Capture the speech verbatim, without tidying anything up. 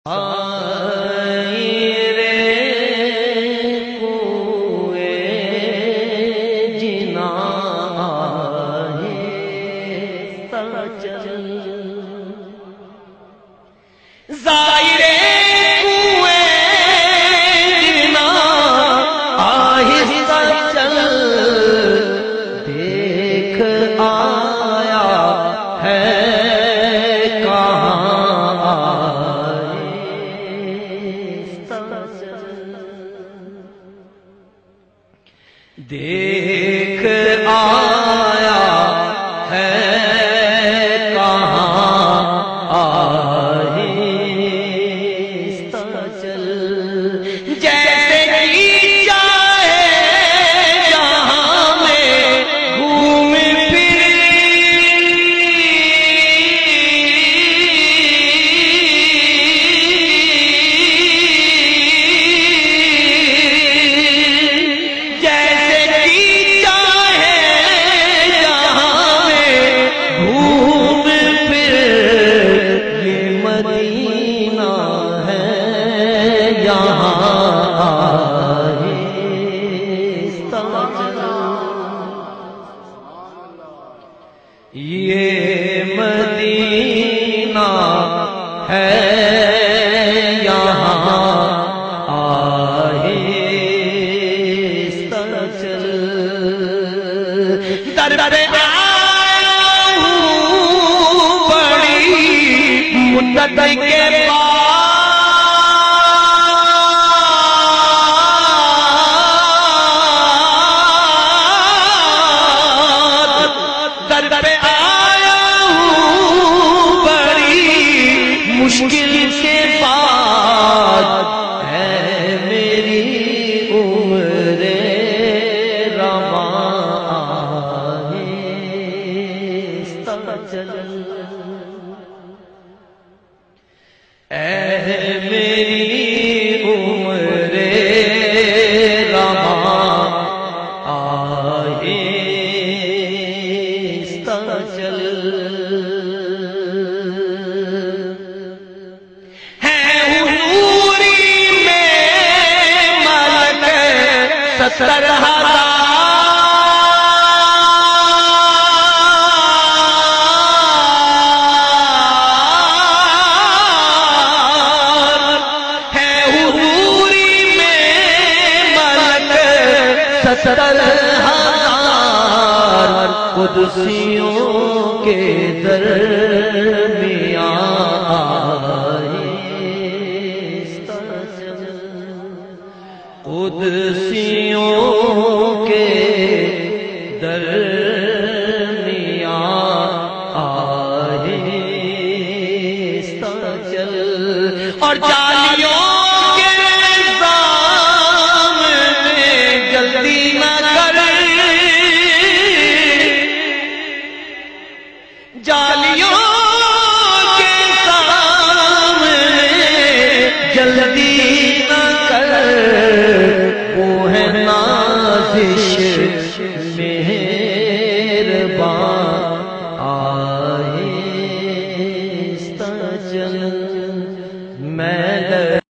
آئی رے کوئے جنا آہستہ چل ظاہرے کوئے جنا آہستہ چل دیکھ آیا ہے دیکھ آیا ہے کہاں آہستہ چل جیسے کی چاہے جہاں میں گھوم پھر یہ مدینہ ہے یہاں آہستہ چل در در آیا ہوں بڑی مدت کے مشکل کے بعد ہے میری عمر رواں آہستہ چل اے میری عمر رواں آہستہ چل ستر ہزار ہے حضوری میں ملک ستر ہزار قدسیوں کے درمیان قدسیوں کے درمیان آہستہ چل اور جالیوں کے سامنے جلدی نہ کر جالیوں کے سامنے جلدی